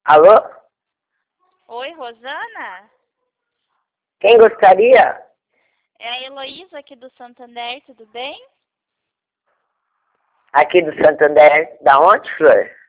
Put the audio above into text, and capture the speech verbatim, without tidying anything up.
Alô? Oi, Rosana? Quem gostaria? É a Heloísa aqui do Santander, tudo bem? Aqui do Santander. Da onde, Flor?